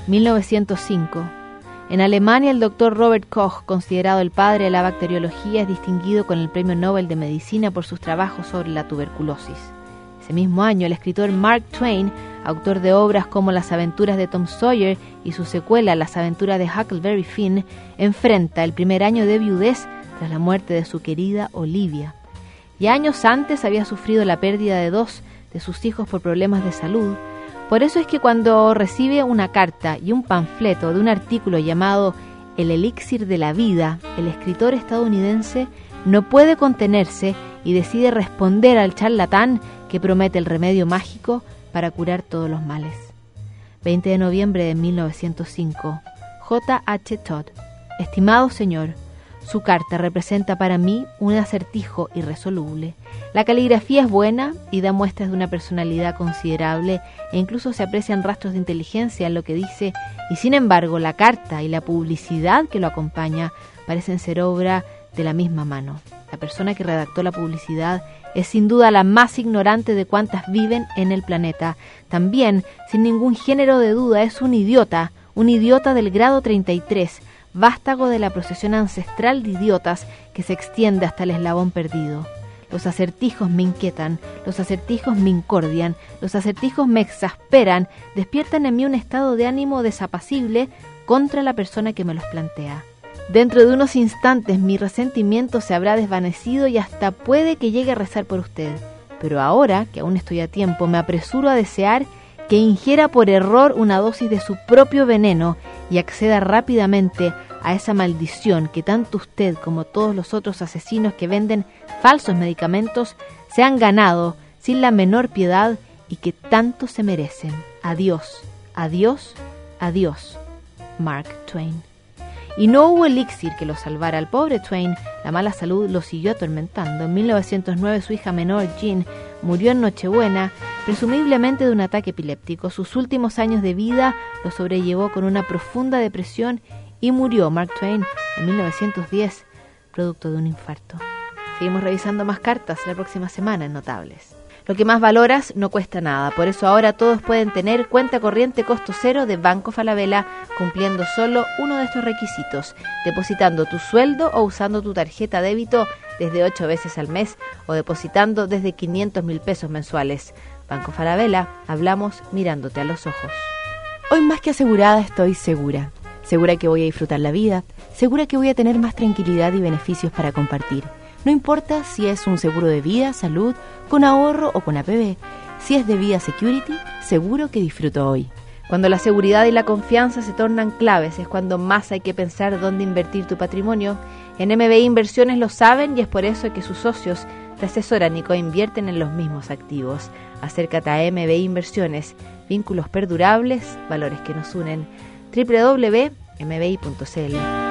1905. En Alemania, el doctor Robert Koch, considerado el padre de la bacteriología, es distinguido con el Premio Nobel de Medicina por sus trabajos sobre la tuberculosis. Ese mismo año, el escritor Mark Twain, autor de obras como Las aventuras de Tom Sawyer y su secuela Las aventuras de Huckleberry Finn, enfrenta el primer año de viudez tras la muerte de su querida Olivia. Y años antes había sufrido la pérdida de 2 de sus hijos por problemas de salud. Por eso es que cuando recibe una carta y un panfleto de un artículo llamado El elixir de la vida, el escritor estadounidense no puede contenerse y decide responder al charlatán que promete el remedio mágico para curar todos los males. 20 de noviembre de 1905. J.H. Todd. Estimado señor, su carta representa para mí un acertijo irresoluble. La caligrafía es buena y da muestras de una personalidad considerable e incluso se aprecian rastros de inteligencia en lo que dice, y sin embargo la carta y la publicidad que lo acompaña parecen ser obra de la misma mano. La persona que redactó la publicidad es sin duda la más ignorante de cuantas viven en el planeta. También, sin ningún género de duda, es un idiota del grado 33, vástago de la procesión ancestral de idiotas que se extiende hasta el eslabón perdido. Los acertijos me inquietan, los acertijos me incordian, los acertijos me exasperan, despiertan en mí un estado de ánimo desapacible contra la persona que me los plantea. Dentro de unos instantes mi resentimiento se habrá desvanecido y hasta puede que llegue a rezar por usted. Pero ahora, que aún estoy a tiempo, me apresuro a desear que ingiera por error una dosis de su propio veneno y acceda rápidamente a esa maldición que tanto usted como todos los otros asesinos que venden falsos medicamentos se han ganado sin la menor piedad y que tanto se merecen. Adiós, adiós, adiós. Mark Twain. Y no hubo elixir que lo salvara al pobre Twain. La mala salud lo siguió atormentando. En 1909 su hija menor, Jean, murió en Nochebuena, presumiblemente de un ataque epiléptico. Sus últimos años de vida lo sobrellevó con una profunda depresión y murió Mark Twain en 1910, producto de un infarto. Seguimos revisando más cartas la próxima semana en Notables. Lo que más valoras no cuesta nada, por eso ahora todos pueden tener cuenta corriente costo cero de Banco Falabella, cumpliendo solo uno de estos requisitos, depositando tu sueldo o usando tu tarjeta débito desde 8 veces al mes o depositando desde 500.000 pesos mensuales. Banco Falabella, hablamos mirándote a los ojos. Hoy más que asegurada estoy segura. Segura que voy a disfrutar la vida, segura que voy a tener más tranquilidad y beneficios para compartir. No importa si es un seguro de vida, salud, con ahorro o con APB. Si es de Vida Security, seguro que disfruto hoy. Cuando la seguridad y la confianza se tornan claves, es cuando más hay que pensar dónde invertir tu patrimonio. En MBI Inversiones lo saben y es por eso que sus socios te asesoran y coinvierten en los mismos activos. Acércate a MBI Inversiones, vínculos perdurables, valores que nos unen. www.mbi.cl